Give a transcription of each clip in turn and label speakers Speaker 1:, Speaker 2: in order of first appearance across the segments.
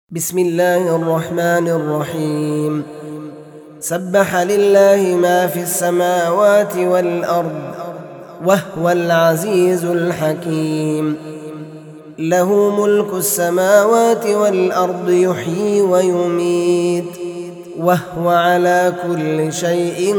Speaker 1: بسم الله الرحمن الرحيم. سبح لله ما في السماوات والأرض وهو العزيز الحكيم. له ملك السماوات والأرض يحيي ويميت وهو على كل شيء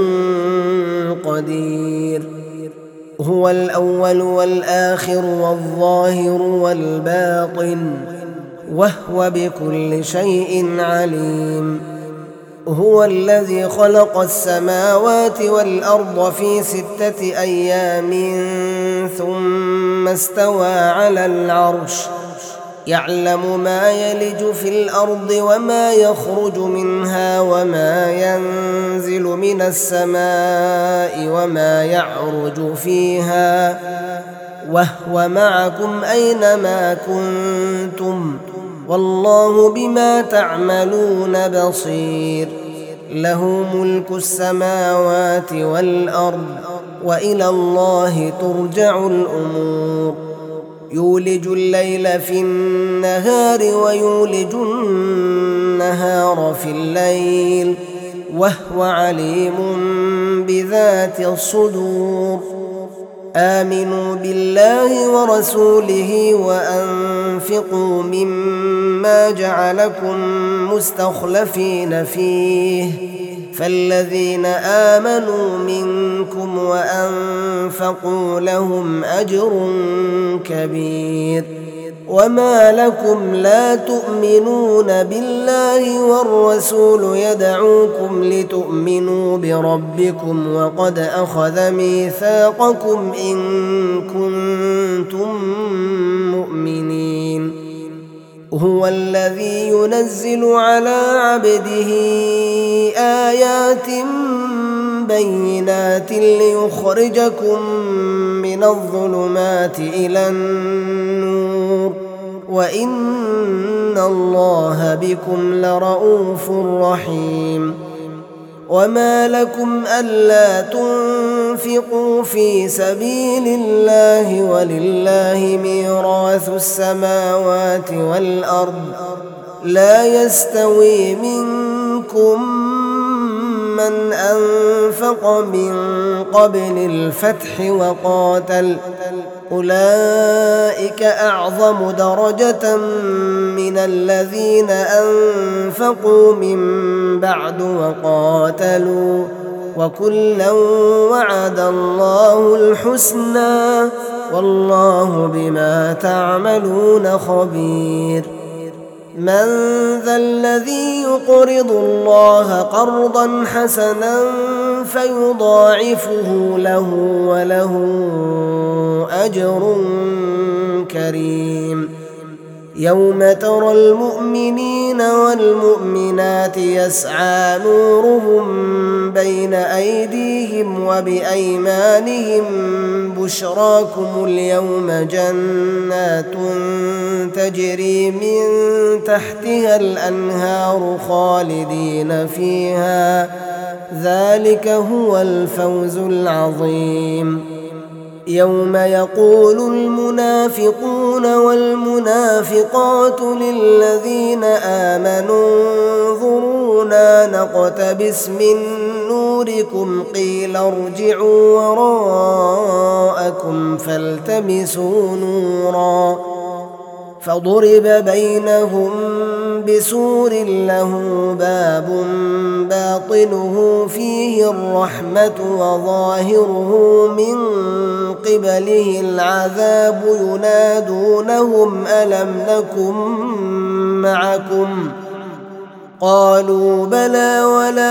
Speaker 1: قدير. هو الأول والآخر والظاهر والباطن وهو بكل شيء عليم. هو الذي خلق السماوات والأرض في 6 أيام ثم استوى على العرش يعلم ما يلج في الأرض وما يخرج منها وما ينزل من السماء وما يعرج فيها وهو معكم أينما كنتم والله بما تعملون بصير. له ملك السماوات والأرض وإلى الله ترجع الأمور. يولج الليل في النهار ويولج النهار في الليل وهو عليم بذات الصدور. آمنوا بالله ورسوله وأنفقوا مما جعلكم مستخلفين فيه فالذين آمنوا منكم وأنفقوا لهم أجر كبير. وما لكم لا تؤمنون بالله والرسول يدعوكم لتؤمنوا بربكم وقد أخذ ميثاقكم إن كنتم مؤمنين. هو الذي ينزل على عبده آيات بينات ليخرجكم من الظلمات إلى النور وإن الله بكم لرؤوف رحيم. وما لكم ألا تنفقوا في سبيل الله ولله ميراث السماوات والأرض لا يستوي منكم من أنفق من قبل الفتح وقاتل أولئك أعظم درجة من الذين أنفقوا من بعد وقاتلوا وكلا وعد الله الحسنى والله بما تعملون خبير. من ذا الذي يقرض الله قرضا حسنا فيضاعفه له وله أجر كريم. يوم ترى المؤمنين والمؤمنات يسعى نورهم بين أيديهم وبأيمانهم بشراكم اليوم جنات تجري من تحتها الأنهار خالدين فيها ذلك هو الفوز العظيم. يوم يقول المنافقون والمنافقات للذين آمنوا انظرونا نقتبس من نوركم قيل ارجعوا وراءكم فالتمسوا نورا فضرب بينهم بسور له باب باطنه فيه الرحمة وظاهره من قبله العذاب ينادونهم ألم نكن معكم قالوا بلى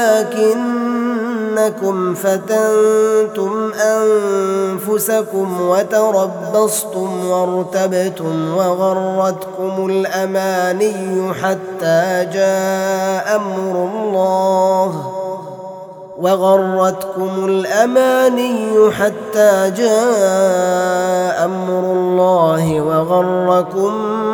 Speaker 1: ولكنكم فتنتم أنفسكم وتربصتم وارتبتم وغرتكم الأماني حتى جاء أمر الله وغركم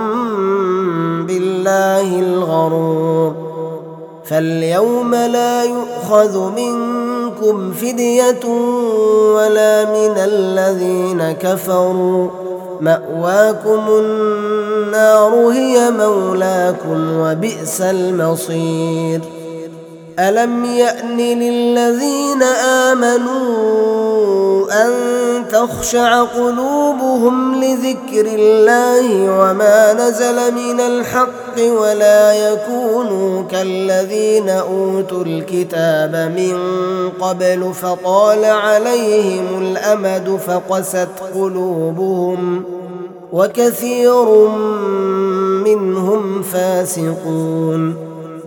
Speaker 1: بالله الغرور. فاليوم لا يؤخذ منكم فدية ولا من الذين كفروا مأواكم النار هي مولاكم وبئس المصير. ألم يأن للذين آمنوا أن تخشع قلوبهم لذكر الله وما نزل من الحق ولا يكونوا كالذين أوتوا الكتاب من قبل فطال عليهم الأمد فقست قلوبهم وكثير منهم فاسقون.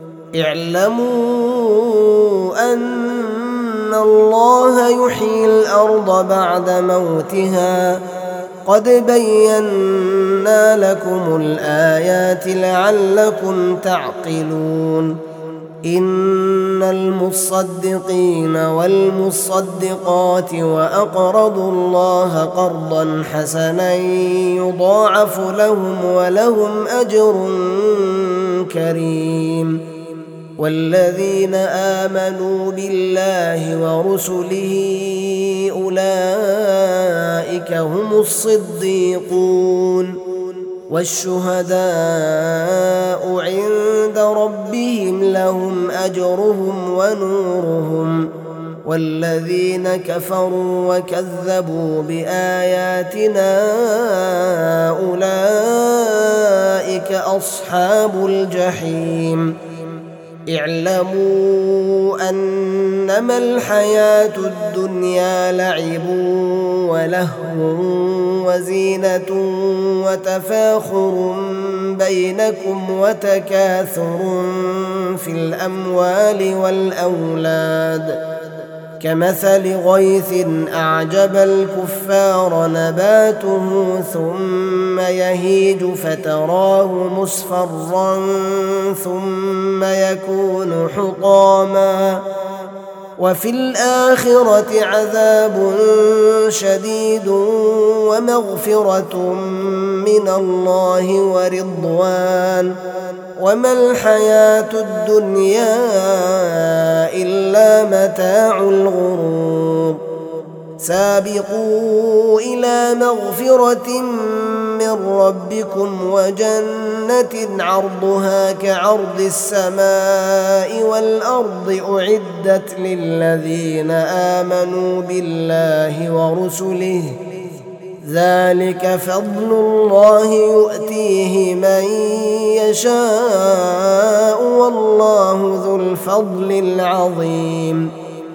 Speaker 1: اعلموا أن الله يحيي الأرض بعد موتها قد بينا لكم الآيات لعلكم تعقلون. إن المصدقين والمصدقات وأقرضوا الله قرضا حسنا يضاعف لهم ولهم أجر كريم. والذين آمنوا بالله ورسله أولئك هم الصديقون والشهداء عند ربهم لهم أجرهم ونورهم. والذين كفروا وكذبوا بآياتنا أولئك أصحاب الجحيم. اعلموا أنما الحياة الدنيا لعب ولهو وزينة وتفاخر بينكم وتكاثر في الأموال والأولاد كمثل غيث أعجب الكفار نباته ثم يهيج فتراه مصفرا ثم يكون حطاما وفي الآخرة عذاب شديد ومغفرة من الله ورضوان وما الحياة الدنيا إلا متاع الغرور. سابقوا إلى مغفرة من ربكم وجنة عرضها كعرض السماء والأرض أعدت للذين آمنوا بالله ورسله ذلك فضل الله يؤتيه من يشاء والله ذو الفضل العظيم.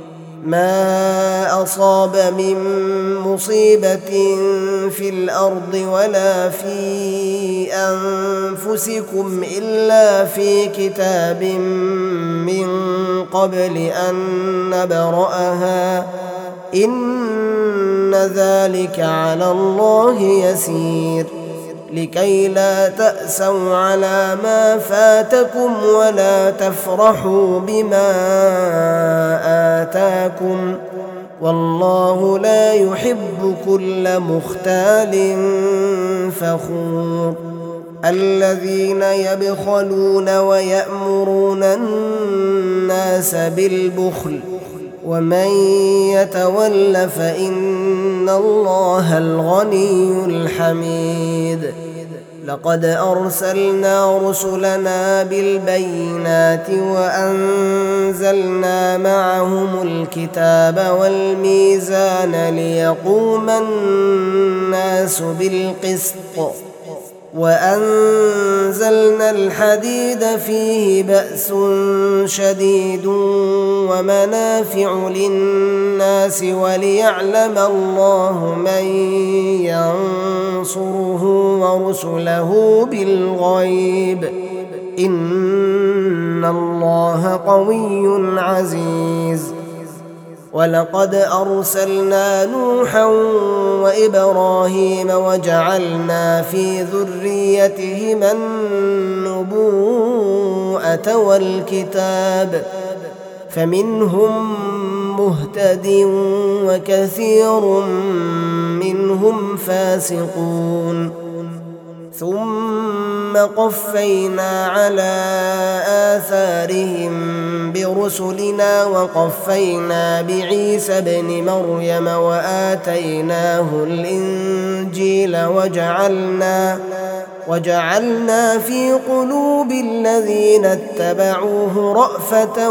Speaker 1: ما أصاب من مصيبة في الأرض ولا في أنفسكم إلا في كتاب من قبل أن نبرأها إن ذلك على الله يسير. لكي لا تأسوا على ما فاتكم ولا تفرحوا بما آتاكم والله لا يحب كل مختال فخور. الذين يبخلون ويأمرون الناس بالبخل ومن يتول فإن الله الغني الحميد. لقد أرسلنا رسلنا بالبينات وأنزلنا معهم الكتاب والميزان ليقوم الناس بالقسط وأنزلنا الحديد فيه بأس شديد ومنافع للناس وليعلم الله من ينصره ورسله بالغيب إن الله قوي عزيز. ولقد أرسلنا نوحا وإبراهيم وجعلنا في ذريتهما النبوءة والكتاب فمنهم مهتد وكثير منهم فاسقون. ثم قفينا على آثارهم برسلنا رسلنا وقفينا بعيسى ابن مريم وآتيناه الإنجيل وجعلنا في قلوب الذين اتبعوه رأفة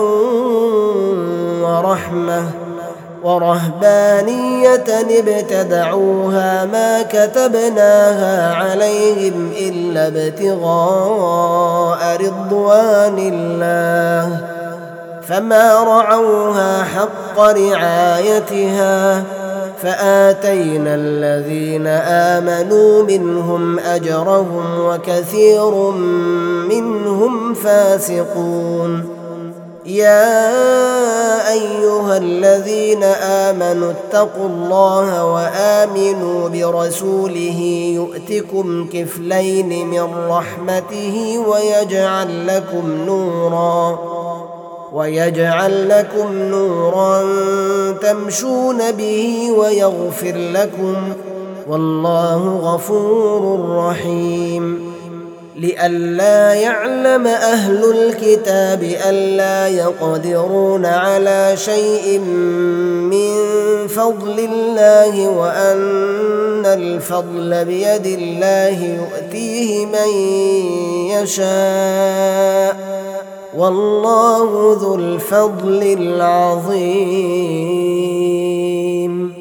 Speaker 1: ورحمة ورهبانية ابتدعوها ما كتبناها عليهم إلا ابتغاء رضوان الله فما رعوها حق رعايتها فآتينا الذين آمنوا منهم أجرهم وكثير منهم فاسقون. يا أيها الذين آمنوا اتقوا الله وآمنوا برسوله يؤتكم كفلين من رحمته ويجعل لكم نورا تمشون به ويغفر لكم والله غفور رحيم. لئلا يعلم أهل الكتاب ألا يقدرون على شيء من فضل الله وأن الفضل بيد الله يؤتيه من يشاء والله ذو الفضل العظيم.